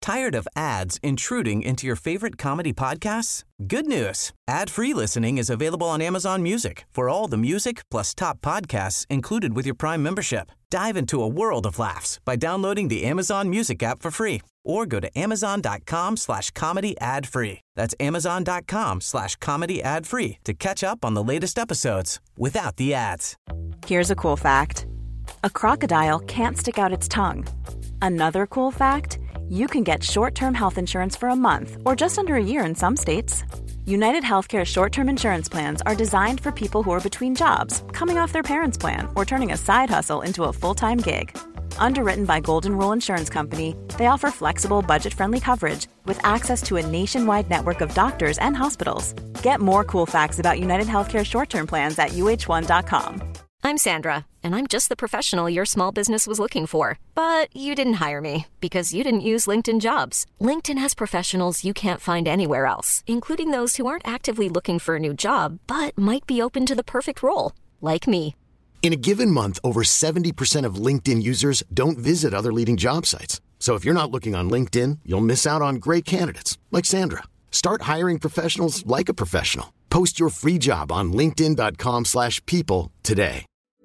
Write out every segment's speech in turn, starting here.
Tired of ads intruding into your favorite comedy podcasts? Good news. Ad-free listening is available on Amazon Music for all the music plus top podcasts included with your Prime membership. Dive into a world of laughs by downloading the Amazon Music app for free or go to amazon.com/comedy ad-free. That's amazon.com/comedy ad-free to catch up on the latest episodes without the ads. Here's a cool fact. A crocodile can't stick out its tongue. Another cool fact, you can get short-term health insurance for a month or just under a year in some states. United Healthcare short-term insurance plans are designed for people who are between jobs, coming off their parents' plan, or turning a side hustle into a full-time gig. Underwritten by Golden Rule Insurance Company, they offer flexible, budget-friendly coverage with access to a nationwide network of doctors and hospitals. Get more cool facts about United Healthcare short-term plans at uh1.com. I'm Sandra, and I'm just the professional your small business was looking for. But you didn't hire me because you didn't use LinkedIn Jobs. LinkedIn has professionals you can't find anywhere else, including those who aren't actively looking for a new job, but might be open to the perfect role, like me. In a given month, over 70% of LinkedIn users don't visit other leading job sites. So if you're not looking on LinkedIn, you'll miss out on great candidates like Sandra. Start hiring professionals like a professional. Post your free job on linkedin.com/people today.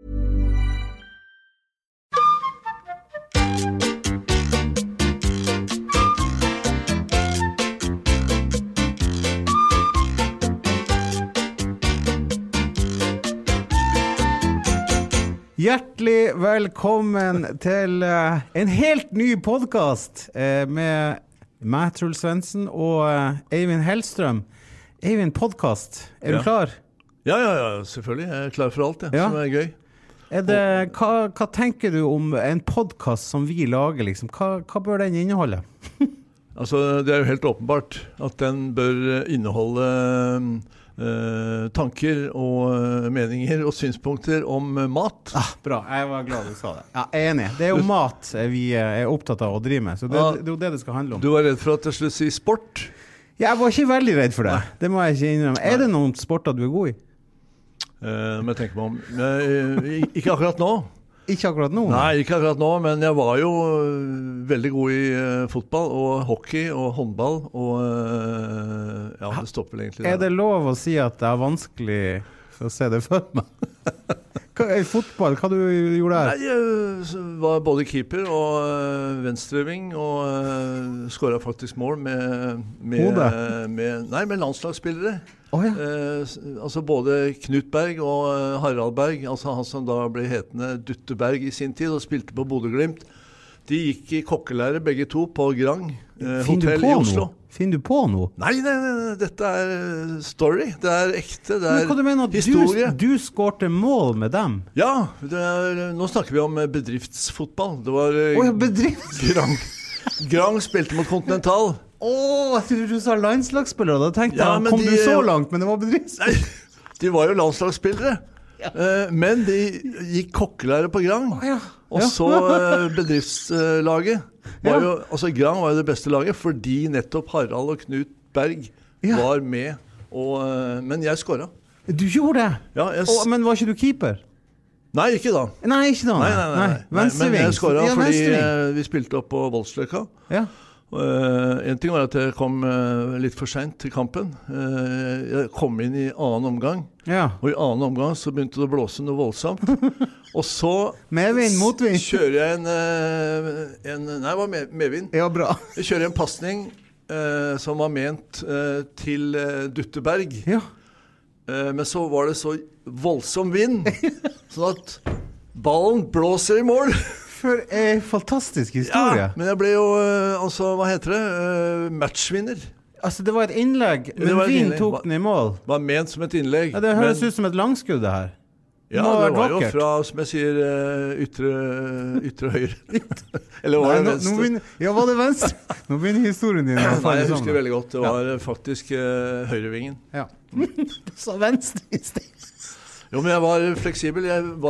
Hjertelig velkommen til en helt ny podcast med meg, Truls Svendsen, og Eivind Hellstrøm. Eivind, podcast, du klar? Ja, selvfølgelig. Jeg klar for alt, som gøy. Hva tenker du om en podcast som vi lager, liksom? Hva bør den inneholde? Altså, det jo helt åpenbart at den bør inneholde tanker og meninger og synspunkter om mat. Bra, jeg var glad du sa det. Ja, jeg enig. Det jo mat vi opptatt av å drive med, så det jo det skal handle om. Du var redd for at jeg skulle si sport? Jeg var ikke veldig redd for det. Det må jeg ikke innrømme. Det noen sporter du god i? Men jeg tenker meg om. Ikke akkurat nå. Ikke akkurat nå? Nei, ikke akkurat nå, men jeg var jo veldig god i fotball og hockey og håndball og det stopper vel egentlig der. Det lov å si at det vanskelig å se det for meg? I fotball, hva du gjorde der? Nei, jeg var både keeper og venstreving og skåret faktisk mål med landslagsspillere. Altså både Knut Berg og Harald Berg, altså han som da ble hetende Dutte Berg i sin tid og spilte på Bodø Glimt. De gikk i kokkelære begge to på Grang hotell i Oslo. Finner du på noe? Nei, dette story. Det ekte, det Men hva du mener, historie. Du skårte mål med dem? Ja, nå snakker vi om bedriftsfotball. Det var Grang spilte mot Continental. Jeg tror du sa landslagsspillere. Da tenkte jeg, kom du så langt, men det var bedrift? Nei, de var jo landslagsspillere. Men de gikk kokkelære på Grang. Og så bedriftslaget. Altså Grang var jo det beste laget, fordi nettopp Harald og Knut Berg var med. Men jeg skåret. Du gjorde det? Ja, men var ikke du keeper? Nei, ikke da. Nei, ikke da. Nei. Men jeg skåret fordi vi spilte opp på Voldsløkka. En ting var at jeg kom litt for sent til kampen. Jeg kom inn i annen omgang. Og i annen omgang så begynte det å blåse noe voldsomt. Og så medvind, motvind. Kjører jeg nei, det var medvind. Ja, bra. Jeg kjører en passning som var ment til Dutte Berg. Men så var det så voldsom vind, sånn at ballen blåser i mål. For en fantastisk historie. Ja, men jeg ble jo, hva heter det? Matchvinner. Altså, det var et innlegg, men vind tok den i mål. Det var ment som et innlegg. Ja, det høres ut som et langskudd det her. Ja, det var jo fra, som jeg sier, ytre høyre. Eller var det venstre? Var det venstre? Nå begynner historien din. Nei, jeg husker veldig godt. Det var faktisk høyrevingen. Ja. Du sa venstre i sted. Jo, men jeg var fleksibel.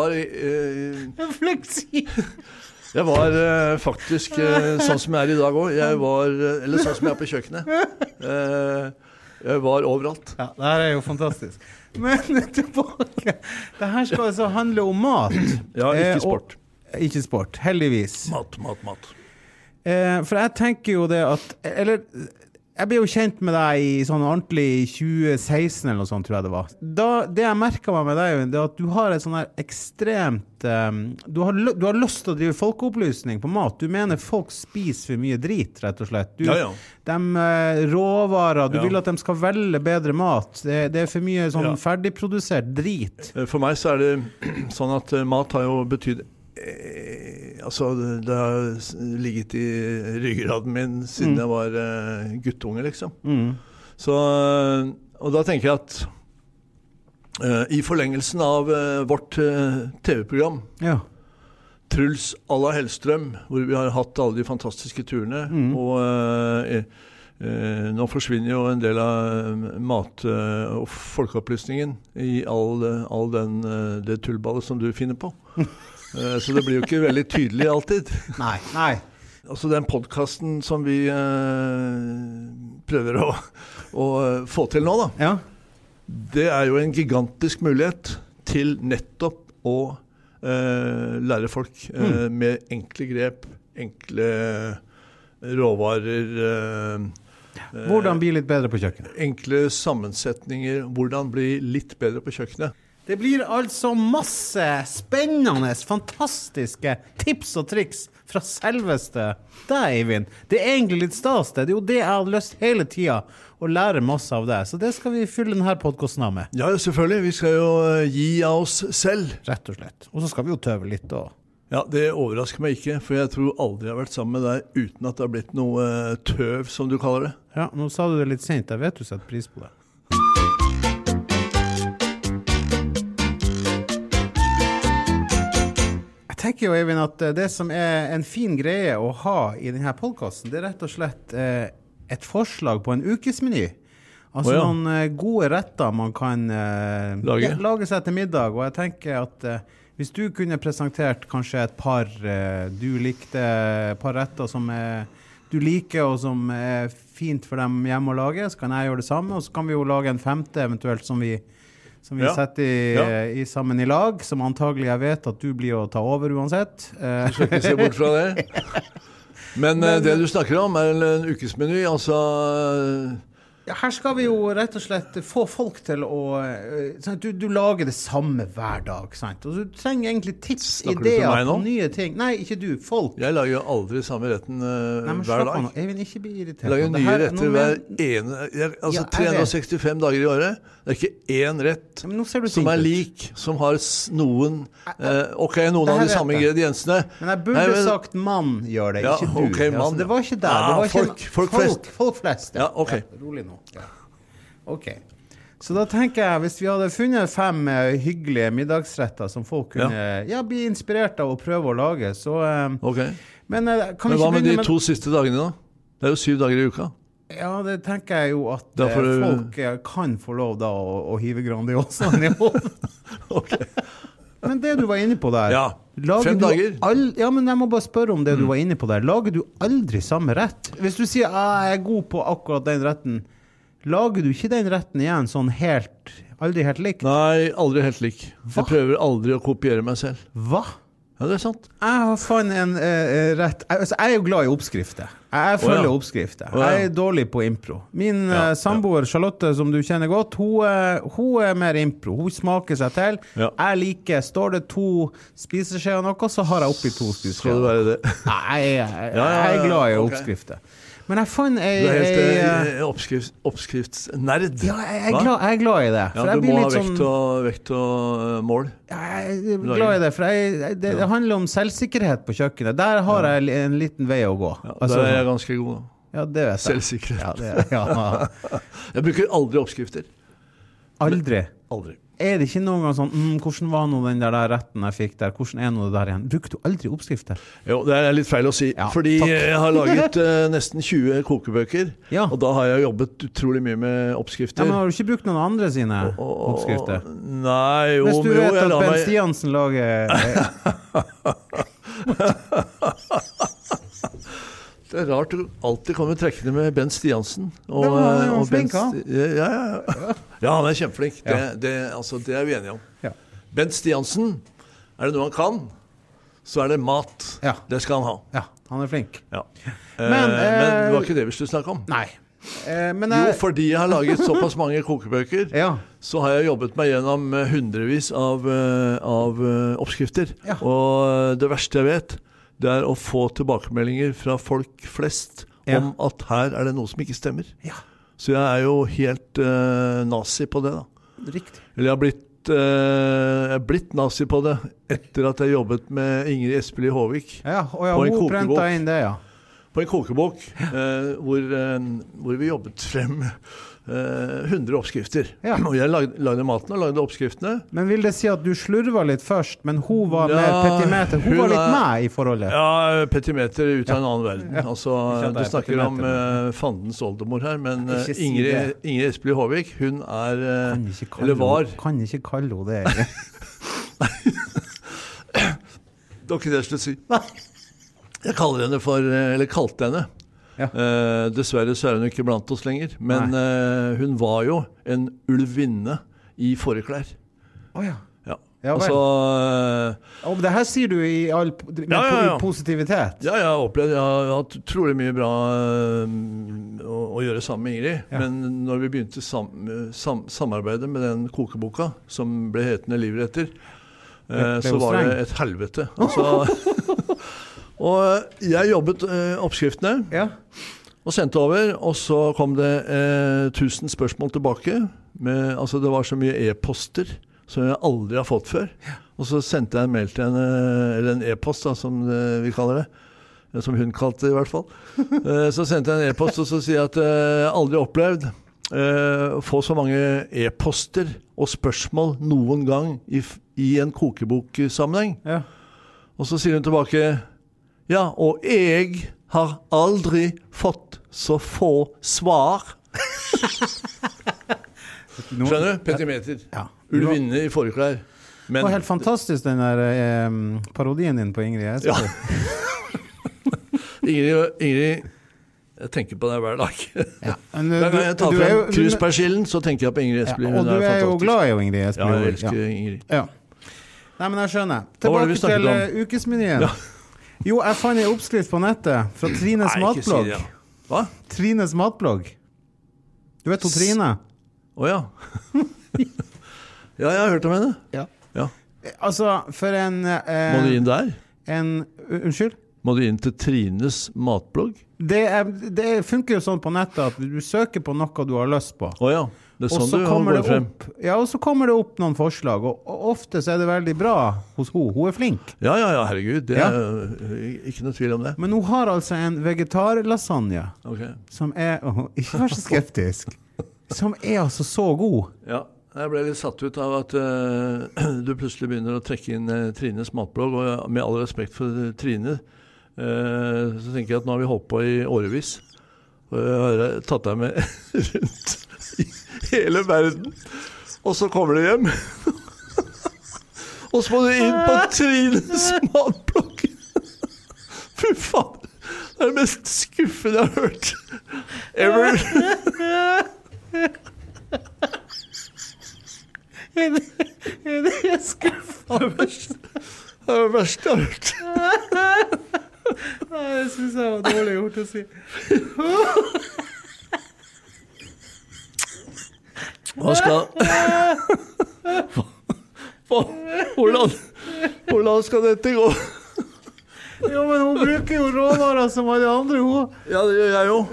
Fleksibel? Jeg var faktisk sånn som jeg i dag også. Eller sånn som jeg på kjøkkenet. Jeg var overalt. Ja, det her jo fantastisk. Men tilbake. Det her skal altså handle om mat. Ja, ikke sport. Ikke sport, heldigvis. Mat. For jeg tenker jo det at, eller jeg ble jo kjent med deg i sånn ordentlig i 2016 eller noe sånt, tror jeg det var. Det jeg merket meg med deg, det er at du har et sånn her ekstremt, du har lyst til å drive folkeopplysning på mat. Du mener folk spiser for mye drit, rett og slett. De råvarer, du vil at de skal velge bedre mat. Det for mye sånn ferdigprodusert drit. For meg så det sånn at mat har jo betydd altså det har ligget i ryggraden min siden jeg var guttunge liksom. Så, og da tenker jeg at i forlengelsen av vårt TV-program Truls à la Hellstrøm, hvor vi har hatt alle de fantastiske turene og nå forsvinner jo en del av mat- og folkeopplysningen i all det tullballet som du finner på. Så det blir jo ikke veldig tydelig alltid. Nei. Altså den podcasten som vi prøver å få til nå da, det jo en gigantisk mulighet til nettopp å lære folk med enkle grep, enkle råvarer, hvordan bli litt bedre på kjøkkenet? Enkle sammensetninger, hvordan bli litt bedre på kjøkkenet. Det blir altså masse spennende, fantastiske tips og triks fra selveste deg, Eivind. Det egentlig litt stas, det jo det jeg hadde lyst hele tiden å lære masse av det. Så det skal vi fylle denne podcasten av med. Ja, selvfølgelig. Vi skal jo gi av oss selv. Rett og slett. Og så skal vi jo tøve litt også. Ja, det overrasker meg ikke, for jeg tror aldri jeg har vært sammen med deg uten at det har blitt noe tøv, som du kaller det. Ja, nå sa du det litt sent. Jeg vet du setter pris på det. Jeg tenker jo, Eivind, at det som en fin greie å ha i denne podcasten, det rett og slett et forslag på en ukesmeny. Altså noen gode retter man kan lage seg til middag, og jeg tenker at hvis du kunne presentert kanskje et par par retter som du liker og som fint for dem hjemme å lage, så kan jeg gjøre det samme, og så kan vi jo lage en femte eventuelt som vi setter i sammen i lag, som antagelig jeg vet at du blir å ta over uansett. Du skal ikke se bort fra det. Men det du snakker om en ukesmeny, altså... Ja, her skal vi jo rett og slett få folk til å... Du lager det samme hver dag, sant? Og du trenger egentlig tips, ideer på nye ting. Nei, ikke du, folk. Jeg lager jo aldri samme retten hver dag. Jeg vil ikke bli irritert. Jeg lager nye retter hver ene... Altså 365 dager i året. Det ikke én rett som lik, som har noen... noen av de samme ingrediensene. Men jeg burde sagt mann gjør det, ikke du. Ok, mann. Det var ikke der. Det var ikke folk flest. Ja, ok. Rolig nå. Ja. Ok, så da tenker jeg hvis vi hadde funnet 5 hyggelige middagsretter som folk kunne bli inspirert av å prøve å lage, så men hva med de 2 siste dagene da? Det jo 7 dager i uka. Ja, det tenker jeg jo at folk kan få lov da å hive Grandiosa i ovnen. Ok. Men det du var inne på der, 5 dager. Men jeg må bare spørre om det du var inne på der. Lager du aldri samme rett? Hvis du sier, jeg god på akkurat den retten, lager du ikke den retten igjen sånn aldri helt lik? Nei, aldri helt lik. Jeg prøver aldri å kopiere meg selv. Hva? Ja, det sant. Jeg fann en rett. Jeg jo glad i oppskrifter. Jeg følger oppskrifter. Jeg dårlig på impro. Min samboer Charlotte, som du kjenner godt, hun mer impro. Hun smaker seg til. Jeg liker, står det 2 spiseskjeer noe, så har jeg oppi 2 spiseskjeer. Skal det være det? Nei, jeg glad i oppskrifter. Men jeg fann Du helt oppskriftsnerd. Ja, jeg glad i det. Ja, du må ha vekt og mål. Jeg glad i det, for det handler om selvsikkerhet på kjøkkenet. Der har jeg en liten vei å gå. Ja, der jeg ganske god da. Ja, det vet jeg. Selvsikkerhet. Jeg bruker aldri oppskrifter. Aldri? Aldri. Det ikke noen gang sånn, hvordan var nå den der retten jeg fikk der? Hvordan nå det der igjen? Bruker du aldri oppskrifter? Jo, det litt feil å si. Fordi jeg har laget nesten 20 kokebøker, og da har jeg jobbet utrolig mye med oppskrifter. Ja, men har du ikke brukt noen andre sine oppskrifter? Nei, jo. Hvis du vet at Ben Stiansen lager... Det rart du alltid kommer trekkende med Ben Stiansen. Han jo flink, han. Ja, han kjempeflink. Det vi enige om. Ben Stiansen, det noe han kan, så det mat. Ja. Det skal han ha. Ja, han flink. Ja. Men det var ikke det vi skulle snakke om. Nei. Jo, fordi jeg har laget såpass mange kokebøker, så har jeg jobbet meg gjennom hundrevis av oppskrifter. Ja. Og det verste jeg vet, det å få tilbakemeldinger fra folk flest om at her det noe som ikke stemmer. Ja. Så jeg jo helt nazi på det da. Riktig. Eller jeg har blitt nazi på det etter at jeg jobbet med Ingrid Espelid Håvik på en kokebok. Hun prentet inn det, På en kokebok hvor vi jobbet frem 100 oppskrifter. Ja. Og jeg lagde maten og lagde oppskriftene. Men vil det si at du slurva litt først, men hun var mer petimeter? Hun var litt med i forholdet? Ja, petimeter ut av en annen verden. Ja. Altså, du snakker om fandens oldemor her, men Ingrid Espelid Håvik, hun eller var... Kan ikke kalle henne det. Det var ikke det jeg skulle si. Nei. Jeg kalte henne. Ja. Dessverre så hun ikke blant oss lenger. Men hun var jo en ulvinne i forklær. Ja. Altså, og det her sier du i all positivitet. Ja, jeg har opplevd. Jeg har hatt utrolig mye bra å gjøre sammen med Ingrid. Ja. Men når vi begynte samarbeide med den kokeboka, som ble hetende Livet etter, så var det et helvete. Altså... Og jeg jobbet oppskriftene og sendte over, og så kom det 1000 spørsmål tilbake. Altså det var så mye e-poster som jeg aldri har fått før. Og så sendte jeg en mail til henne, eller en e-post da, som vi kaller det, som hun kalte det i hvert fall. Så sendte jeg en e-post, og så sier jeg at jeg aldri opplevd å få så mange e-poster og spørsmål noen gang i en kokeboksammenheng. Ja. Og så sier hun tilbake... Ja, og jeg har aldri fått så få svar. Skjønner du? Petimeter. Ja. Ulvinne i forklær. Det var helt fantastisk den der parodien din på Ingrid. Ja. Ingrid, jeg tenker på det hver dag. Ja. Hver gang jeg tar frem kruspersillen, så tenker jeg på Ingrid Espelid. Og du jo glad i Ingrid Espelid. Ja, jeg elsker Ingrid. Ja. Nei, men jeg skjønner. Tilbake til ukesmenyen. Ja. Jo, jeg fant en oppskrift på nettet fra Trines matblogg. Si det, Hva? Trines matblogg. Du vet hun Trine? Ja. Ja, jeg har hørt om henne. Ja. Altså, for en... Må du inn der? Unnskyld? Må du inn til Trines matblogg? Det funker jo sånn på nettet at du søker på noe du har lyst på. Ja. Det sånn du går frem. Og så kommer det opp noen forslag, og ofte så det veldig bra hos henne. Hun flink. Ja, herregud. Det ikke noe tvil om det. Men hun har altså en vegetarlasagne, som ikke vær så skeptisk, som altså så god. Ja, jeg ble litt satt ut av at du plutselig begynner å trekke inn Trines matblogg, og med all respekt for Trine, så tenker jeg at nå har vi holdt på i årevis, og jeg har tatt deg med rundt hele verden, og så kommer du hjem og så må du inn på Trines matblogg. Fy faen, det det mest skuffende jeg har hørt ever. Det skuffende. Det det verste jeg har hørt. Det synes jeg var dårlig gjort å si. Hva skal hvordan skal dette gå? Jo, men hun bruker jo råvarer som alle andre, hun. Ja, det gjør jeg jo.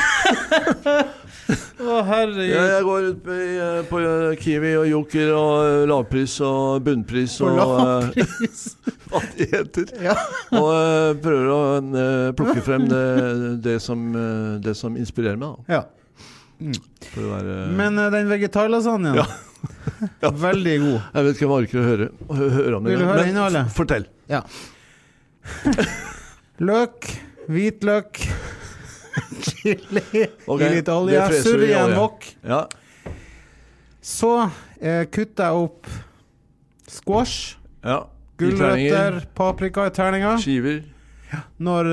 Herregud. Jeg går ut på Kiwi og Joker og lavpris og bunnpris og hva det heter. Ja. Og prøver å plukke frem det som inspirerer meg da. Ja. Men den vegetarlasagnen veldig god. Jeg vet ikke om jeg orker å høre om det. Vil du høre innholdet? Fortell. Ja. Løk, hvitløk, chili, litt olje, surre i en wok. Ja. Så kutter jeg opp squash, gulrøtter, paprika i terninger. Skiver. Når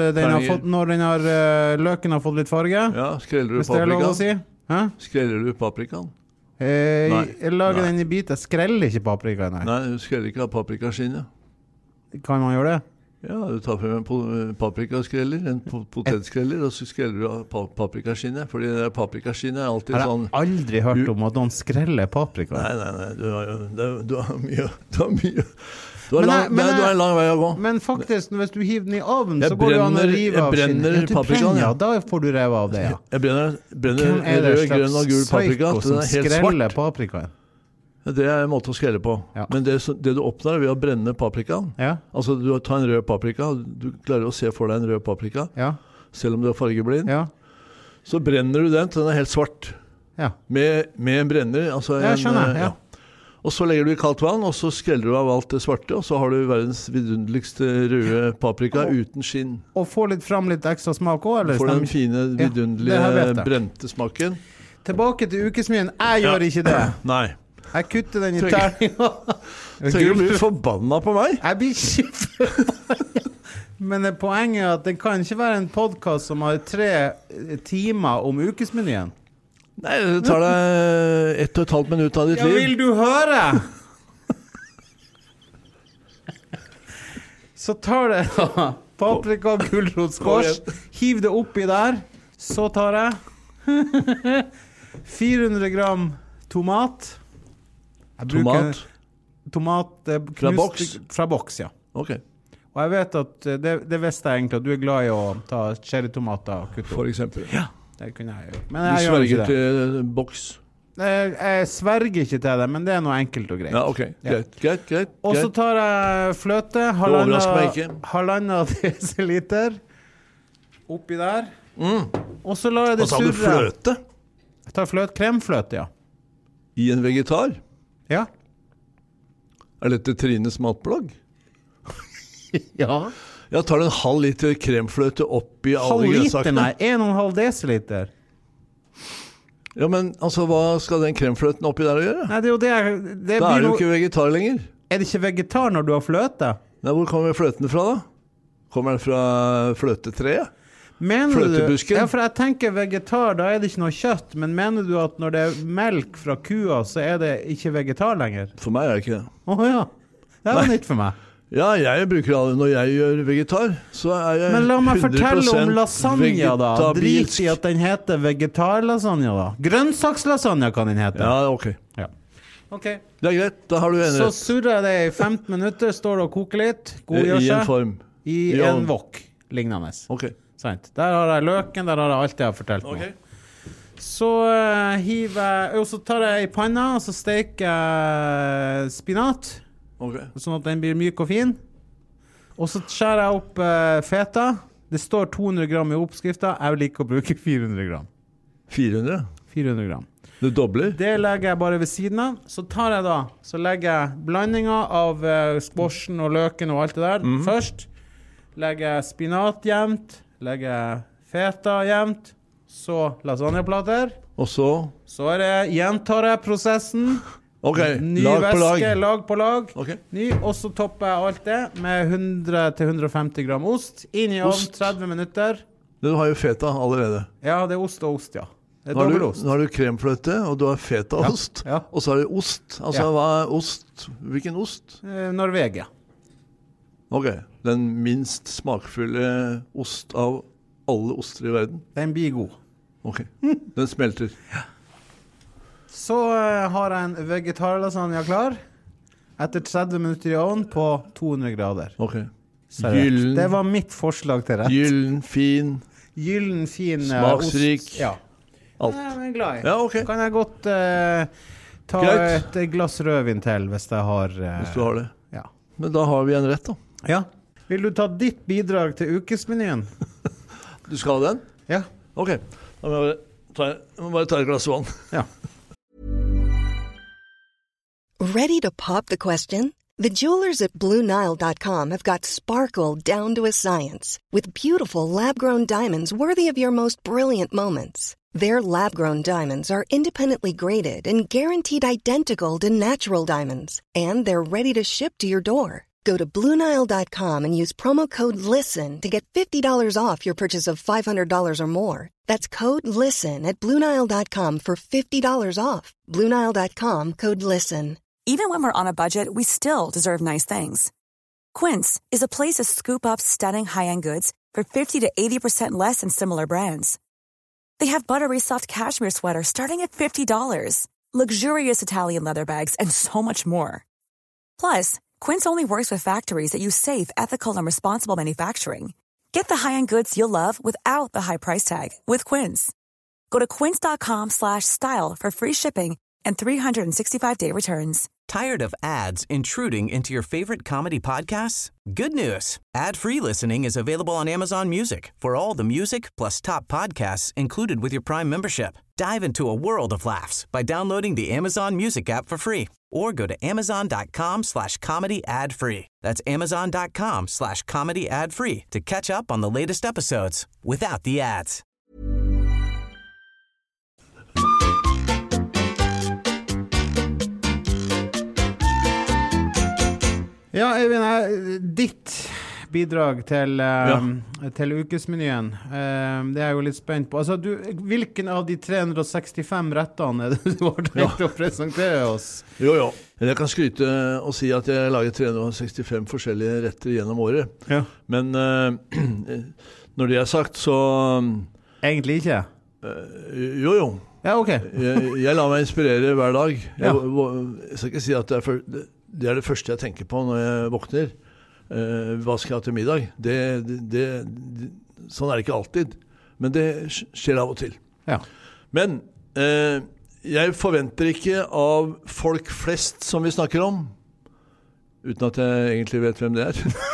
løken har fått litt farge. Ja, skreller du paprikaen? Skreller du paprikaen? Jeg lager den i biter. Skreller ikke paprika, nei. Nei, du skreller ikke av paprikaskinnet. Kan man gjøre det? Ja, du tar frem en paprikaskreller, en potetskreller, og så skreller du av paprikaskinnet, fordi det paprikaskinnet alltid sånn... Jeg har aldri hørt om at noen skreller paprika. Nei, du har mye... Du har en lang vei å gå. Men faktisk, hvis du hiver den i ovnen, så går det an å rive av skinnet. Jeg brenner paprikaen, ja. Da får du rev av det, ja. Jeg brenner rød, grønn og gul paprika, den er helt svart. Paprikaen? Det er en måte å skrelle på. Ja. Men det du oppnår ved å brenne paprikaen, altså du tar en rød paprika, du klarer å se for deg en rød paprika, selv om du er fargeblind, så brenner du den til den er helt svart. Med en brenner, altså jeg skjønner, Og så legger du i kaldt vann, og så skreller du av alt det svarte, og så har du verdens vidunderligste røde paprika uten skinn. Og får frem litt ekstra smak også, eller? Får den fine, vidunderlige brente smaken. Tilbake til ukesmenyen. Jeg gjør ikke det. Nei. Jeg kutter den i terninga. Trenger du bli forbanna på meg? Jeg blir ikke forbanna. Men poenget er at det kan ikke være en podcast som har 3 timer om ukesmenyen. Nei, det tar deg 1,5 minutt av ditt liv. Ja, vil du høre? Så tar det da paprika, gulrot, squash, hiv det oppi der. Så tar jeg 400 gram tomat. Tomat fra boks? Fra boks, ja. Ok. Og jeg vet at, det visste jeg egentlig, at du er glad i å ta cherrytomater og kutte opp. For eksempel. Ja. Det kunne jeg gjøre. Men jeg gjør ikke det. Du sverger til boks? Jeg sverger ikke til det, men det er noe enkelt og greit. Ja, ok. Greit. Og så tar jeg fløte, halvandet desiliter, oppi der. Og så lar jeg det surre. Hva sa du, fløte? Jeg tar kremfløte, ja. I en vegetar? Ja. Er dette Trines matblogg? Ja. Jeg tar en halv liter kremfløte oppi alle grønnsakene. Halv liter, nei, 1,5 desiliter. Ja, men altså, hva skal den kremfløten oppi der å gjøre? Nei, det er jo det da er du jo ikke vegetar lenger. Er det ikke vegetar når du har fløte? Nei, hvor kommer fløten fra da? Kommer den fra fløtetreet? Fløtebusken? Ja, for jeg tenker vegetar, da er det ikke noe kjøtt, men mener du at når det er melk fra kua, så er det ikke vegetar lenger? For meg er det ikke det. Ja, det var nytt for meg. Ja, jeg bruker det når jeg gjør vegetar, så er jeg 100% men la meg fortelle om lasagne da. Drit i at den heter vegetarlasagne da. Grønnsakslasagne kan den hete. Ja, ok. Ja. Ok. Det er greit, da har du en rett. Så surrer jeg det i 15 minutter, står det og koker litt, godgjør seg. I en form. I en wok, lignende. Ok. Sant. Der har jeg løken, der har jeg alt jeg har fortalt på. Ok. Så så tar jeg i panna, og så steker jeg spinat. Okay. Sånn at den blir myk og fin. Og så skjærer jeg opp feta. Det står 200 gram i oppskriften. Jeg liker å bruke 400 gram. 400? 400 gram. Du dobler? Det legger jeg bare ved siden av. Så legger jeg blandingen av squashen og løken og alt det der. Først legger jeg spinat jevnt. Legger jeg feta jevnt. Så lasagneplater. Og så? Så gjentar jeg prosessen. Ok, ny lag på lag. Lag på lag. Okay. Og så topper jeg alt det med 100-150 gram ost. Inn i ovn 30 minutter. Du har jo feta allerede. Ja, det er ost og ost, ja. Det er dobbeltost. Nå har du kremfløte, og du har fetaost. Ja. Og så har du ost. Altså, hva er ost? Hvilken ost? Norvegia. Ok, den minst smakfulle ost av alle oster i verden. Den blir god. Ok, den smelter. Ja. Så har jeg en vegetarlasagne klar. Etter 30 minutter i ovn på 200 grader. Ok. Gyllen. Det var mitt forslag til rett. Gyllen, fin. Smaksrik. Ost. Ja. Alt. Jeg er glad i. Ja, ok. Så kan jeg godt ta et glass rødvin til hvis jeg har... hvis du har det. Ja. Men da har vi en rett da. Ja. Vil du ta ditt bidrag til ukesmenyen? Du skal ha den? Ja. Ok. Da må jeg bare ta et glass vann. Ja. Ready to pop the question? The jewelers at BlueNile.com have got sparkle down to a science with beautiful lab-grown diamonds worthy of your most brilliant moments. Their lab-grown diamonds are independently graded and guaranteed identical to natural diamonds, and they're ready to ship to your door. Go to BlueNile.com and use promo code LISTEN to get $50 off your purchase of $500 or more. That's code LISTEN at BlueNile.com for $50 off. BlueNile.com, code LISTEN. Even when we're on a budget, we still deserve nice things. Quince is a place to scoop up stunning high-end goods for 50 to 80% less than similar brands. They have buttery soft cashmere sweaters starting at $50, luxurious Italian leather bags, and so much more. Plus, Quince only works with factories that use safe, ethical, and responsible manufacturing. Get the high-end goods you'll love without the high price tag with Quince. Go to quince.com/style for free shipping and 365-day returns. Tired of ads intruding into your favorite comedy podcasts? Good news. Ad-free listening is available on Amazon Music for all the music plus top podcasts included with your Prime membership. Dive into a world of laughs by downloading the Amazon Music app for free or go to amazon.com/comedy ad-free. That's amazon.com/comedy ad-free to catch up on the latest episodes without the ads. Ja, Eivind, ditt bidrag til ukesmenyen, det jo litt spent på. Altså, hvilken av de 365 rettene du har tenkt å presentere oss? Jo. Jeg kan skryte og si at jeg lager 365 forskjellige retter gjennom året. Ja. Men når det sagt, så... Egentlig ikke? Jo. Ja, ok. Jeg lar meg inspirere hver dag. Jeg skal ikke si at det det første jeg tenker på når jeg våkner. Hva skal jeg ha til middag? Sånn det ikke alltid. Men det skjer av og til. Ja. Men jeg forventer ikke av folk flest som vi snakker om, uten at jeg egentlig vet hvem det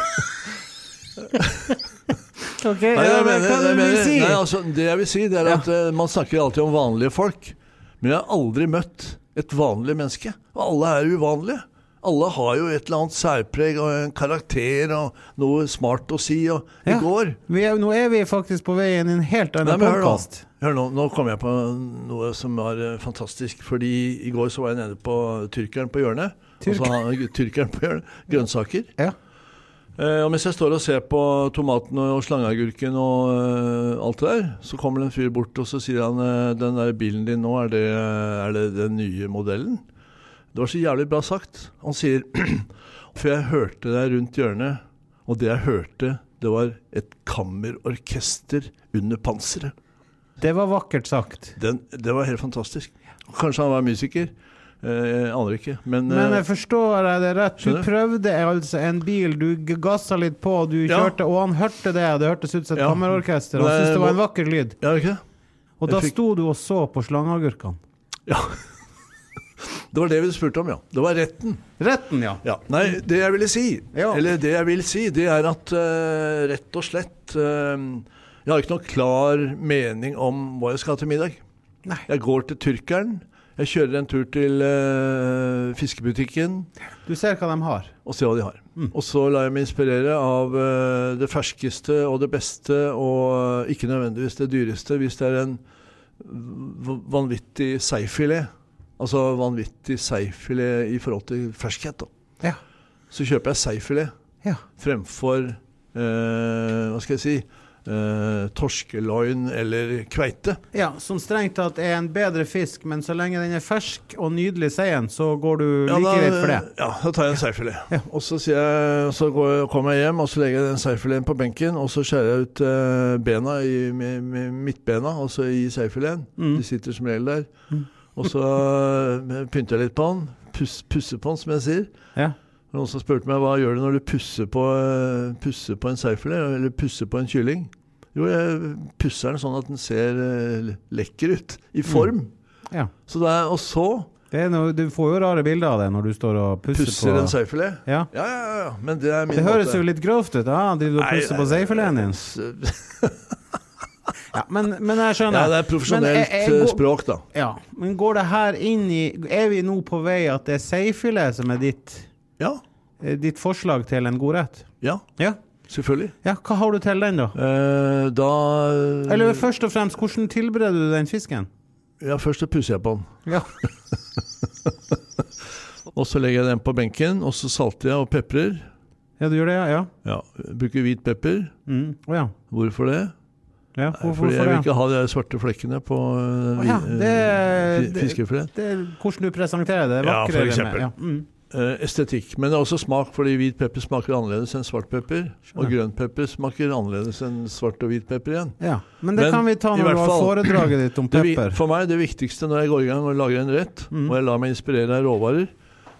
Ok, hva vil du si? Nei, altså, det jeg vil si, det at man snakker alltid om vanlige folk, men jeg har aldri møtt et vanlig menneske. Og alle uvanlige. Alle har jo et eller annet særpreg og en karakter og noe smart å si, og det går. Nå vi faktisk på vei inn i en helt annen podcast. Hør nå kom jeg på noe som var fantastisk, fordi i går så var jeg nede på Tyrkeren på hjørnet. Tyrkeren på hjørnet, grønnsaker. Ja. Og mens jeg står og ser på tomatene og slangeagurken og alt det der, så kommer en fyr bort og så sier han, den der bilen din nå, er det den nye modellen? Det var så jævlig bra sagt. Han sier, for jeg hørte deg rundt hjørnet, og det jeg hørte, det var et kammerorkester under panseret. Det var vakkert sagt. Det var helt fantastisk. Kanskje han var musiker, jeg aner ikke. Men jeg forstår det rett. Du prøvde altså en bil, du gasset litt på, du kjørte, og han hørte det hørtes ut som et kammerorkester. Han syntes det var en vakker lyd. Ja, ikke? Og da sto du og så på slangeagurkene. Ja. Det var det vi spurte om, ja. Det var retten. Retten, ja. Nei, det jeg ville si, det at rett og slett, jeg har ikke noen klar mening om hva jeg skal ha til middag. Nei. Jeg går til Tyrkeren, jeg kjører en tur til fiskebutikken. Du ser hva de har. Og ser hva de har. Og så lar jeg meg inspirere av det ferskeste og det beste, og ikke nødvendigvis det dyreste, hvis det en vanvittig seifilet. Altså vanvittig seifilet i forhold til ferskhet da. Ja. Så kjøper jeg seifilet fremfor, hva skal jeg si, torskeloin eller kveite. Ja, som strengt tatt en bedre fisk, men så lenge den fersk og nydelig seien, så går du like greit for det. Ja, da tar jeg en seifilet. Ja. Og så kommer jeg hjem, og så legger jeg den seifileten på benken, og så skjærer jeg ut bena med midtbena, altså i seifileten. De sitter som regel der. Og så pynter jeg litt på den, pusser på den, som jeg sier. Ja. Noen som spurte meg, hva gjør du når du pusser på en seifilet, eller pusser på en kylling? Jo, jeg pusser den sånn at den ser lekker ut, i form. Ja. Så og så... du får jo rare bilder av det når du står og pusser en seifilet? Ja. Ja, men det min måte. Det høres jo litt grovt ut, da. Du pusser på seifileten din. Ja, men jeg skjønner. Ja, det profesjonelt språk da. Ja, men går det her inn i... vi nå på vei at det seifilet som ditt forslag til en god rett? Ja, selvfølgelig. Ja, hva har du til den da? Eller først og fremst, hvordan tilbereder du den fisken? Ja, først så pusser jeg på den. Ja. Og så legger jeg den på benken, og så salter jeg og peprer. Ja, du gjør det, ja. Ja, bruker hvit pepper. Hvorfor det? Ja, fordi jeg vil ikke ha de svarte flekkene på fiskefilet. Det hvordan du presenterer det. Ja, for eksempel. estetikk, men det også smak, fordi hvit pepper smaker annerledes enn svart pepper, og grønn pepper smaker annerledes enn svart og hvit pepper igjen. Ja, men det kan vi ta når du har foredraget ditt om pepper. For meg, det viktigste når jeg går i gang og lager en rett, og jeg lar meg inspirere av råvarer,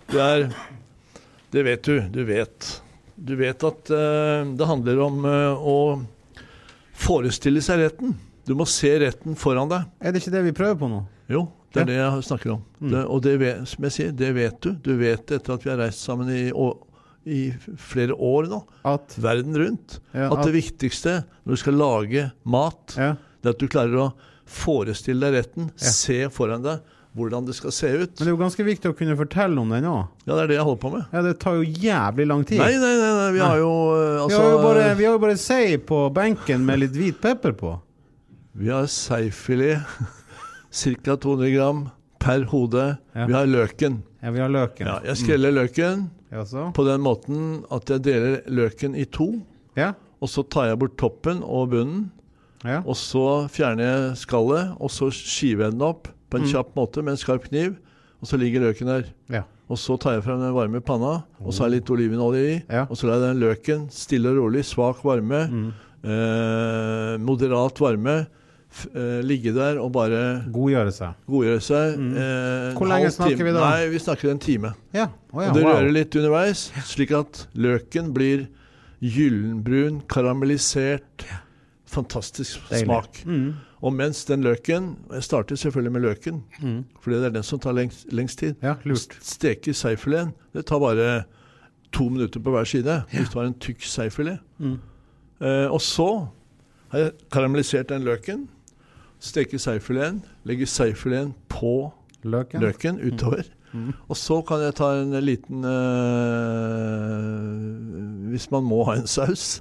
det vet du vet. Du vet at det handler om å forestille seg retten. Du må se retten foran deg. Det ikke det vi prøver på nå? Jo, det det jeg snakker om. Og det vet, som jeg sier, det vet du. Du vet etter at vi har reist sammen i flere år nå, verden rundt, at det viktigste når du skal lage mat, det at du klarer å forestille deg retten, se foran deg hvordan det skal se ut. Men det jo ganske viktig å kunne fortelle om det nå. Ja, det det jeg holder på med. Ja, det tar jo jævlig lang tid. Nei, vi har jo... vi har jo bare sei på benken med litt hvit pepper på. Vi har seifilet, cirka 200 gram per hode. Vi har løken. Ja, vi har løken. Ja, jeg skreller løken på den måten at jeg deler løken i 2, og så tar jeg bort toppen og bunnen, og så fjerner jeg skallet, og så skiver jeg den opp på en kjapp måte med en skarp kniv, og så ligger løken der. Og så tar jeg frem den varme panna, og så har jeg litt olivenolje i, og så lar jeg den løken stille og rolig, svak varme, moderat varme, ligge der og bare godgjøre seg. Hvor lenge snakker vi da? Nei, vi snakker en time. Og det rører litt underveis, slik at løken blir gyllenbrun, karamellisert, fantastisk smak. Og mens den løken, jeg starter selvfølgelig med løken, fordi det den som tar lengst tid. Steker seifileten, det tar bare 2 minutter på hver side, hvis du har en tykk seifilet. Og så har jeg karamellisert den løken, steker seifileten, legger seifileten på løken utover. Og så kan jeg ta en liten, hvis man må ha en saus.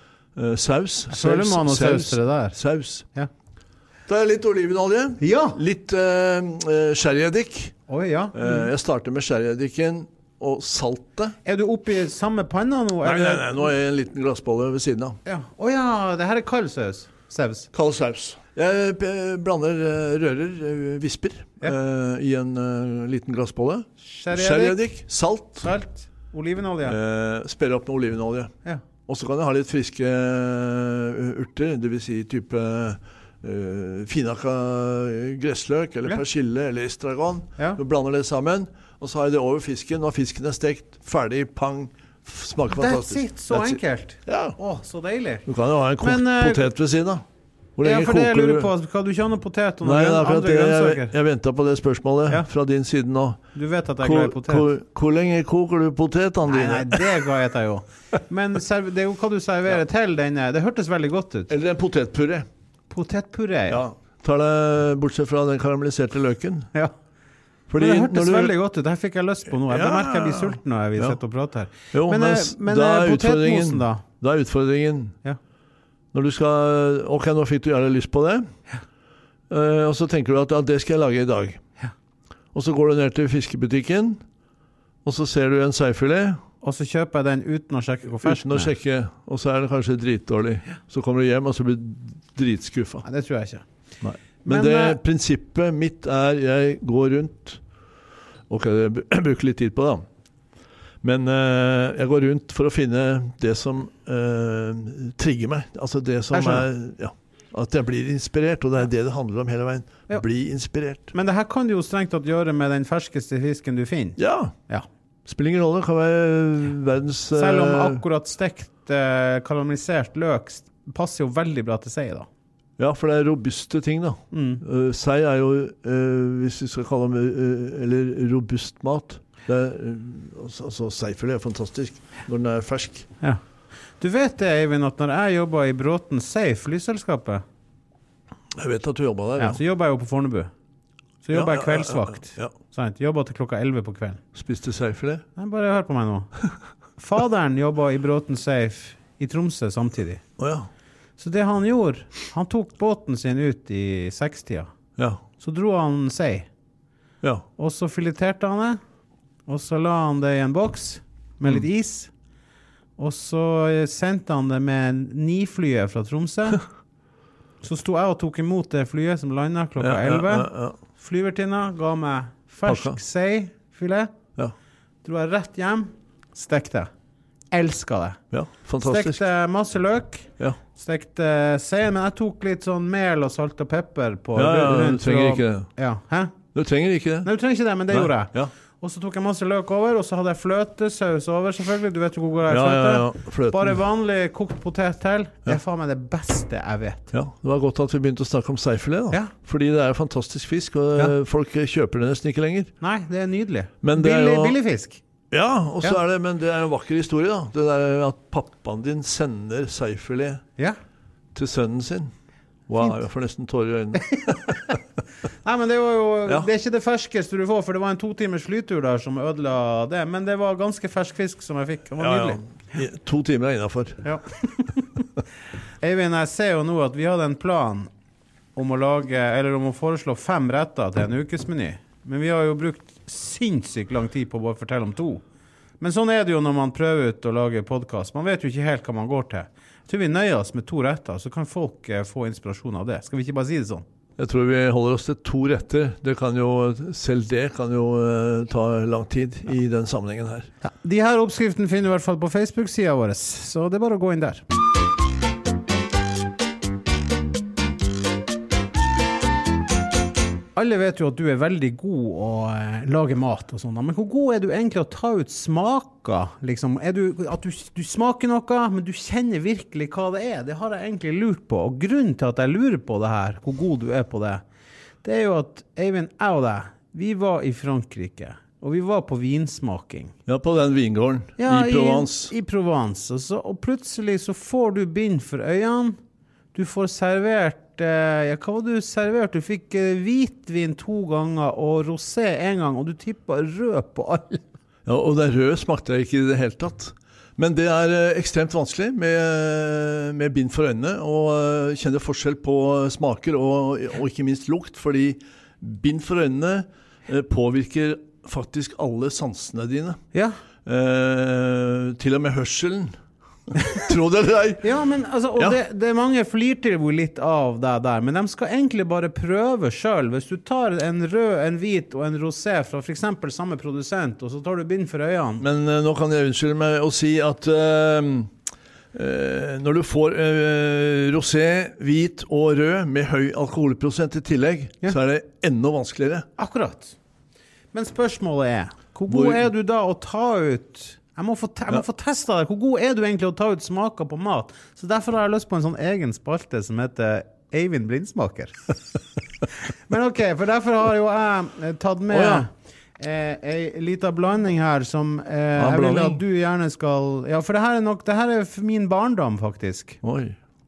Føler man noe saus til det der? Saus. Da litt olivenolje, litt sherryeddik. Jeg starter med sherryeddiken og saltet. Du oppe i samme panna nå? Nei, nå jeg en liten glassbolle ved siden av. Det her kald saus. Kald saus. Jeg blander, rører, visper i en liten glassbolle. Sherryeddik, salt, olivenolje. Sperre opp med olivenolje. Og så kan jeg ha litt friske urter, det vil si type finhakka gressløk, eller persille, eller estragon. Du blander det sammen, og så har jeg det over fisken. Når fisken stekt, ferdig, pang, smaker fantastisk. Så enkelt. Så deilig. Du kan jo ha en kokt potet ved siden da. For det jeg lurer på, skal du ikke ha noe potet og noen andre grønnsaker? Jeg ventet på det spørsmålet fra din side nå. Du vet at jeg er glad i potet. Hvor lenge koker du potetene dine? Nei, det ga jeg deg jo. Men det er jo hva du serverer til denne. Det hørtes veldig godt ut. Eller en potetpuré. Potetpuré, Tar det bortsett fra den karamelliserte løken. Fordi det hørtes veldig godt ut. Det her fikk jeg lyst på nå. Jeg bemerker jeg blir sulten når vi sitter og prater her. Jo, men potetmosen da? Da er utfordringen. Når du skal, ok, nå fikk du gjerne lyst på det, og så tenker du at det skal jeg lage i dag. Og så går du ned til fiskebutikken, og så ser du en seifilet. Og så kjøper jeg den uten å sjekke hvor fersk den er. Uten å sjekke, og så er det kanskje dritdårlig. Så kommer du hjem, og så blir du dritskuffet. Nei, det tror jeg ikke. Nei. Men det prinsippet mitt jeg går rundt, ok, jeg bruker litt tid på det da. Men jeg går rundt for å finne det som trigger meg. Altså det som at jeg blir inspirert, og det det handler om hele veien. Bli inspirert. Men det her kan du jo strengt tatt gjøre med den ferskeste fisken du finner. Ja. Spiller ingen rolle, kan være verdens... Selv om akkurat stekt, karamellisert løk passer jo veldig bra til sei da. Ja, for det robuste ting da. Sei jo, hvis vi skal kalle dem, eller robust mat. Seifilet fantastisk når den fersk. Du vet det, Eivind, at når jeg jobbet i Bråten Sei flyselskapet, jeg vet at du jobbet der. Så jobbet jeg jo på Fornebu. Så jobbet jeg kveldsvakt. Jobbet til klokka 11 på kvelden. Spiste seifilet? Nei, bare hør på meg nå. Faderen jobbet i Bråten Sei i Tromsø samtidig. Så det han gjorde, han tok båten sin ut i 6-tida. Så dro han sei. Og så fileterte han det. Og så la han det i en boks med litt is. Og så sendte han det med 9-flyet fra Tromsø. Så sto jeg og tok imot det flyet som landet klokka 11. Flyvertinna ga meg fersk sei-filet. dro jeg rett hjem, stekte. Elsket det. Ja, fantastisk. Stekte masse løk. Ja. Stekte seien, men jeg tok litt sånn mel og salt og pepper på. Ja, du trenger ikke det. Ja, hæ? Du trenger ikke det. Nei, du trenger ikke det, men det gjorde jeg. Ja. Og så tok jeg masse løk over, og så hadde jeg fløtesaus over, selvfølgelig. Du vet jo hvor god jeg fløte. Ja, fløten. Bare vanlig kokt potet til. Det faen meg det beste jeg vet. Ja, det var godt at vi begynte å snakke om seifilet da. Ja. Fordi det er fantastisk fisk, og folk kjøper det nesten ikke lenger. Nei, det er nydelig. Men det er jo... Billig fisk. Ja, og så er det, men det er en vakker historie da. Det der at pappaen din sender seifilet til sønnen sin. Wow, jeg får nesten tårer i øynene. Nei, men det var jo det er ikke det ferskeste du får, for det var en 2 timers flytur der som ødela det, men det var ganske fersk fisk som jeg fikk. Det var nydelig. 2 timer er innenfor. Ja. Eivind, jeg ser jo nå at vi hadde en plan om å lage, eller om å foreslå 5 retter til en ukesmeny, men vi har jo brukt sinnssykt lang tid på å bare fortelle om 2. Men sånn er det jo når man prøver ut å lage podcast. Man vet jo ikke helt hva man går til. Jeg tror vi nøyer oss med 2 retter, så kan folk få inspirasjon av det. Skal vi ikke bare si det sånn? Jeg tror vi holder oss til 2 retter. Selv det kan jo ta lang tid i den sammenhengen her. Ja, de her oppskriftene finner du i hvert fall på Facebook-siden vår, så det er bare å gå inn der. Alle vet jo at du er veldig god å lage mat og sånn, men hvor god er du egentlig å ta ut smaker? Liksom? Er at du smaker noe, men du kjenner virkelig hva det er? Det har jeg egentlig lurt på, og grunnen til at jeg lurer på det her, hvor god du er på det, det er jo at Eivind, jeg og deg, vi var i Frankrike, og vi var på vinsmaking. Ja, på den vingården i Provence. I Provence, og plutselig så får du bind for øynene, du får servert, hva var du servert? Du fikk hvitvin 2 ganger og rosé 1 gang, og du tippet rød på alle. Ja, og det rød smakte jeg ikke i det hele tatt. Men det er ekstremt vanskelig med bind for øynene, og kjenne forskjell på smaker og ikke minst lukt, fordi bind for øynene påvirker faktisk alle sansene dine. Ja. Til og med hørselen. Tror det eller ei? Ja, men altså, og det er mange flirter jo litt av det der, men de skal egentlig bare prøve selv. Hvis du tar en rød, en hvit og en rosé fra for eksempel samme produsent, og så tar du bind for øynene. Men nå kan jeg unnskylde meg å si at når du får rosé, hvit og rød med høy alkoholprosent i tillegg, så er det enda vanskeligere. Akkurat. Men spørsmålet er, hvor god er du da å ta ut... Jeg må få testa det. Hvor god er du egentlig å ta ut smaker på mat? Så derfor har jeg lyst på en sånn egen spalte som heter Eivind Blindsmaker. Men ok, for derfor har jo jeg tatt med en liten blanding her som jeg vil at du gjerne skal... Ja, for det her er min barndom, faktisk. Oi.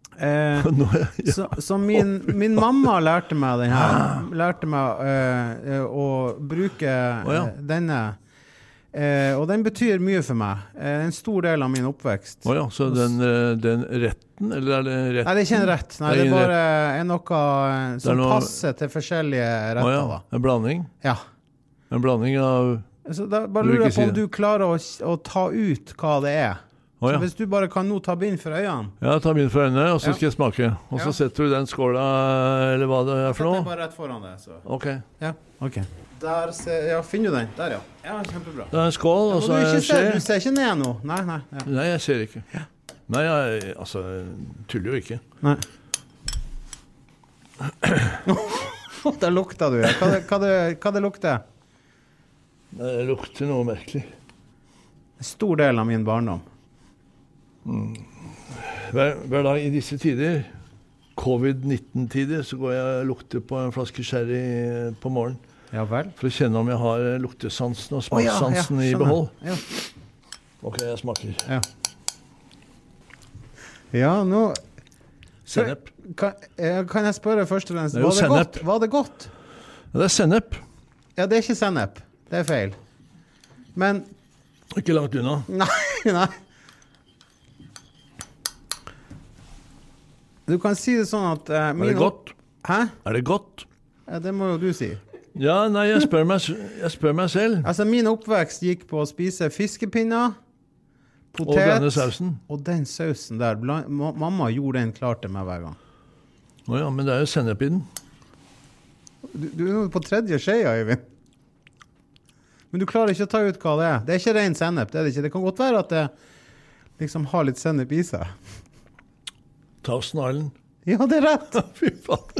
Så min mamma lærte meg den her. Lærte meg å bruke denne... og den betyr mye for meg. En stor del av min oppvekst. Så den retten, eller er det rett? Nei, det er ikke en rett. Nei, det er bare noe som passer til forskjellige retter. Da. En blanding? Ja. En blanding av... Så da bare lurer jeg på om du klarer å ta ut hva det er. Så hvis du bare kan nå ta bind for øynene. Ja, ta bind for øynene, og så skal jeg smake. Og så setter du den skåla, eller hva det er for noe. Setter bare rett foran deg. Så. Ok. Ja, ok. Der finner du den. Der, ja. Ja, kjempebra. Det er en skål, og så er en skje. Du ser ikke ned nå? Nei. Ja. Nei, jeg ser ikke. Ja. Nei, jeg tuller jo ikke. Nei. Der lukta du. Hva det lukter? Det lukter noe merkelig. En stor del av min barndom. Hver dag i disse tider, covid-19-tider, så går jeg og lukter på en flaske sherry på morgen. Ja vel. For å kjenne om jeg har luktesansen og smakssansen i behold. Ja. Ok, jeg smaker. Ja, nå... Sennep. Kan jeg spørre først og fremst, var det godt? Ja, det er sennep. Ja, det er ikke sennep. Det er feil. Men... Ikke langt unna. Nei. Du kan si det sånn at... er det godt? Hæ? Er det godt? Ja, det må jo du si. Ja, nei, jeg spør meg selv. Altså, min oppvekst gikk på å spise fiskepinner, potet... Og denne sausen. Og den sausen der. Mamma gjorde den klar til meg hver gang. Åja, men det er jo sennep i den. Du er nå på 3. skjea, Eivind. Men du klarer ikke å ta ut hva det er. Det er ikke ren sennep, det er det ikke. Det kan godt være at det liksom har litt sennep I seg. Thousand Island. Ja, det er rett. Fy faen.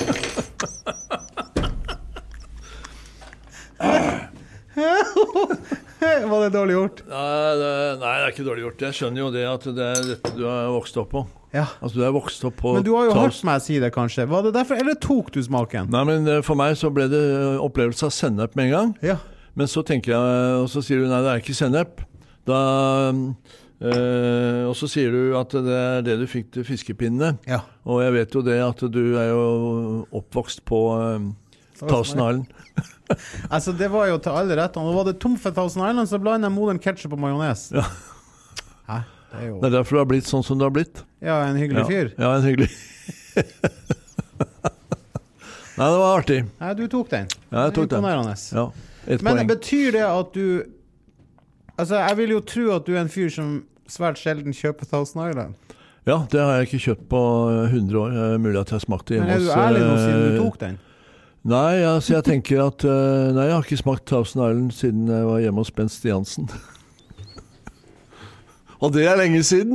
Var det dårlig gjort? Nei, det er ikke dårlig gjort. Jeg skjønner jo det at det er dette du har vokst opp på. Ja. Altså, du har vokst opp på... Men du har jo hørt meg si det, kanskje. Var det derfor, eller tok du smaken? Nei, men for meg så ble det opplevelse av sennep med en gang. Ja. Men så tenker jeg, og så sier du, nei, det er ikke sennep. Og så sier du at det er det du fikk til fiskepinnene. Ja. Og jeg vet jo det at du er jo oppvokst på Thousand Island. Altså, det var jo til alle rettene. Og var det tom for Thousand Island, så blandet jeg modern ketchup og majones. Ja. Hæ? Det er jo... Det er derfor du har blitt sånn som du har blitt. Ja, en hyggelig fyr. Ja, en hyggelig. Nei, det var artig. Nei, du tok den. Ja, jeg tok den. Ja, men poeng. betyr det at du... Altså, jeg vil jo tro at du er en fyr som svært sjelden kjøper Thousand Island. Ja, det har jeg ikke kjøpt på 100 år. Det er mulig at jeg har smakt det hjemme. Men er du ærlig nå siden du tok den? Nei, altså jeg tenker at nei, jeg har ikke smakt Thousand Island siden jeg var hjemme hos Bent Stiansen. Og det er lenge siden.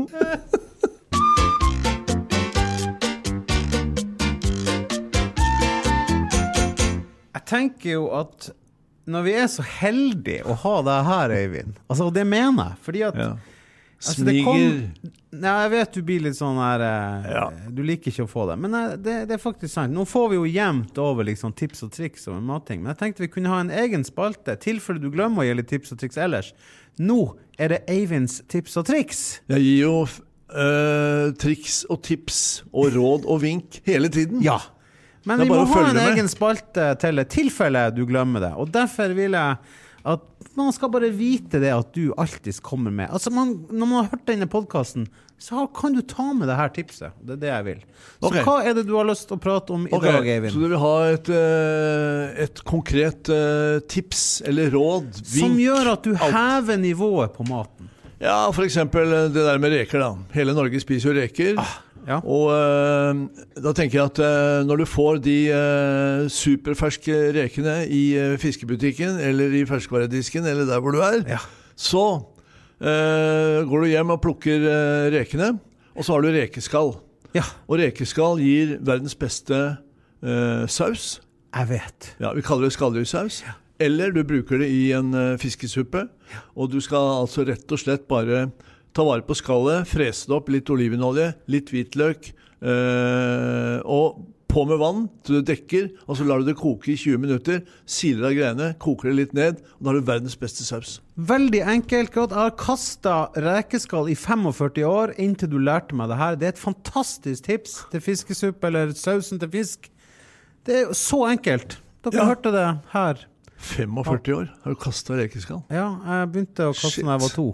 Jeg tenker jo at når vi er så heldige å ha deg her, Eivind, altså det mener jeg, fordi at altså, nei, jeg vet du blir litt sånn her du liker ikke å få det, men det er faktisk sant. Nå får vi jo jevnt over liksom, tips og triks og matting, men jeg tenkte vi kunne ha en egen spalte tilfelle du glemmer å gi litt tips og triks ellers. Nå er det Eivinds tips og triks. Jeg gir jo triks og tips og råd og vink hele tiden. Ja, men vi må ha en egen spalte til tilfelle du glemmer det, og derfor vil jeg at man skal bare vite det at du alltid kommer med. Altså når man har hørt denne podcasten, så kan du ta med det her tipset. Det er det jeg vil. Så hva er det du har lyst til å prate om i dag, Eivind? Så du vil ha et konkret tips eller råd, vink? Som gjør at du hever nivået på maten. Ja, for eksempel det der med reker da. Hele Norge spiser jo reker. Ja. Og da tenker jeg at når du får de superferske rekene i fiskebutikken eller i ferskvaredisken eller der hvor du er, så går du hjem og plukker rekene, og så har du rekeskall. Ja. Og rekeskall gir verdens beste saus. Jeg vet. Ja, vi kaller det skalldyrsaus. Ja. Eller du bruker det i en fiskesuppe, og du skal altså rett og slett bare ta vare på skallet, frese det opp, litt olivenolje, litt hvitløk, og på med vann til du dekker, og så lar du det koke i 20 minutter, siler av greiene, koker det litt ned, og da har du verdens beste saus. Veldig enkelt, jeg har kastet rekeskall i 45 år, inntil du lærte meg det her. Det er et fantastisk tips til fiskesuppe, eller sausen til fisk. Det er så enkelt. Dere hørte det her. 45 år har du kastet rekeskall? Ja, jeg begynte å kaste når jeg var 2.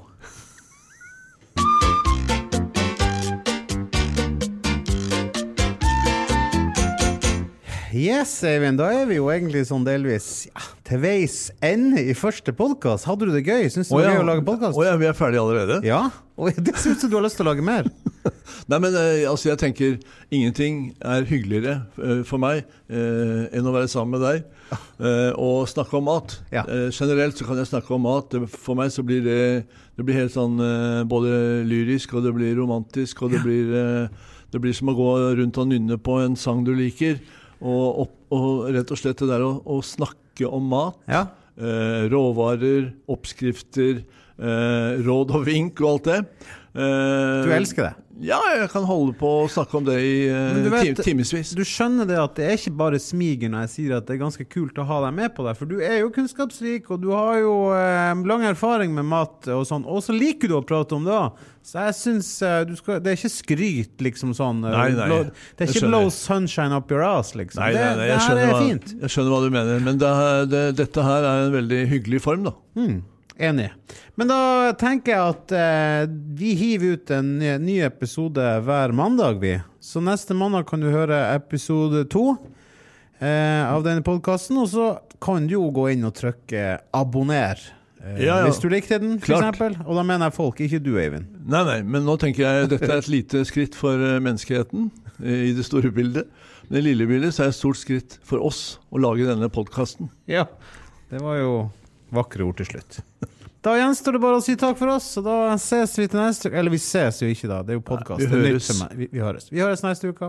Yes, Eivind, da er vi jo egentlig sånn delvis til veis ende i første podcast. Hadde du det gøy? Synes du det var gøy å lage podcast? Åja, vi er ferdige allerede. Ja, og det ser ut som du har lyst til å lage mer. Nei, men altså, jeg tenker ingenting er hyggeligere for meg enn å være sammen med deg og snakke om mat. Ja. Generelt så kan jeg snakke om mat. For meg så blir det blir helt sånn både lyrisk, og det blir romantisk, og det blir som å gå rundt og nynne på en sang du liker. Og rett og slett det der å snakke om mat, råvarer, oppskrifter, råd og vink og alt det. Du elsker det? Ja, jeg kan holde på å snakke om det i timesvis. Du skjønner det at det er ikke bare smiger når jeg sier at det er ganske kult å ha deg med på det, for du er jo kunnskapsrik, og du har jo lang erfaring med mat og sånn, og så liker du å prate om det også. Så jeg synes det er ikke skryt liksom sånn. Nei. Det er ikke blow sunshine up your ass liksom. Nei, det her er fint. Jeg skjønner hva du mener, men dette her er en veldig hyggelig form da. Enig. Men da tenker jeg at vi hiver ut en ny episode hver mandag, vi. Så neste mandag kan du høre episode 2 av denne podcasten, og så kan du jo gå inn og trykke abonner. Hvis du likte den, for eksempel. Og da mener jeg folk, ikke du, Eivind. Nei, men nå tenker jeg dette er et lite skritt for menneskeheten i det store bildet. Men det lille bildet så er et stort skritt for oss å lage denne podcasten. Ja, det var jo vakre ord til slutt. Da gjenstår det bare å si takk for oss, og da ses vi til neste uke. Eller vi ses jo ikke da, det er jo podcast. Vi høres. Vi høres neste uke.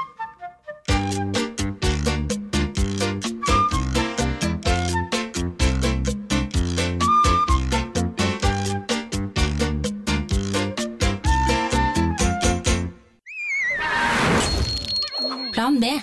Plan B.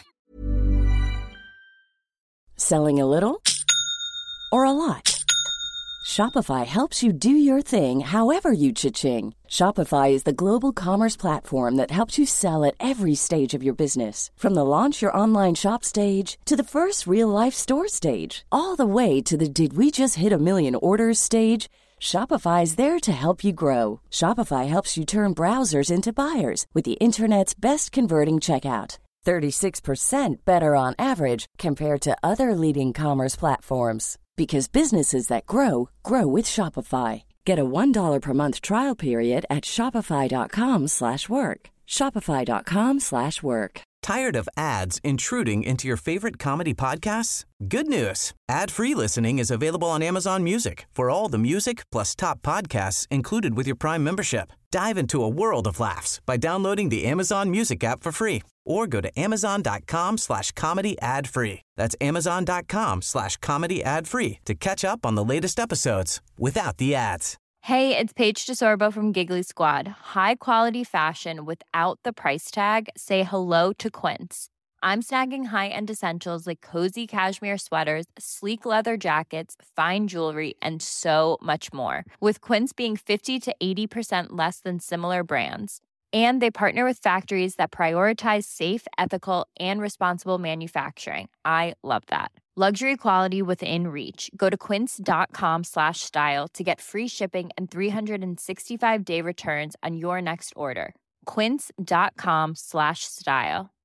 Selling a little or a lot? Shopify helps you do your thing however you cha-ching. Shopify is the global commerce platform that helps you sell at every stage of your business. From the launch your online shop stage to the first real-life store stage, all the way to the did we just hit a million orders stage. Shopify is there to help you grow. Shopify helps you turn browsers into buyers with the internet's best converting checkout. 36% better on average compared to other leading commerce platforms. Because businesses that grow, grow with Shopify. Get a $1 per month trial period at shopify.com/work. Shopify.com/work. Tired of ads intruding into your favorite comedy podcasts? Good news. Ad-free listening is available on Amazon Music for all the music plus top podcasts included with your Prime membership. Dive into a world of laughs by downloading the Amazon Music app for free or go to amazon.com/comedy ad-free. That's amazon.com/comedy ad-free to catch up on the latest episodes without the ads. Hey, it's Paige DeSorbo from Giggly Squad. High quality fashion without the price tag. Say hello to Quince. I'm snagging high-end essentials like cozy cashmere sweaters, sleek leather jackets, fine jewelry, and so much more. With Quince being 50 to 80% less than similar brands. And they partner with factories that prioritize safe, ethical, and responsible manufacturing. I love that. Luxury quality within reach. Go to quince.com/style to get free shipping and 365-day returns on your next order. Quince.com/style.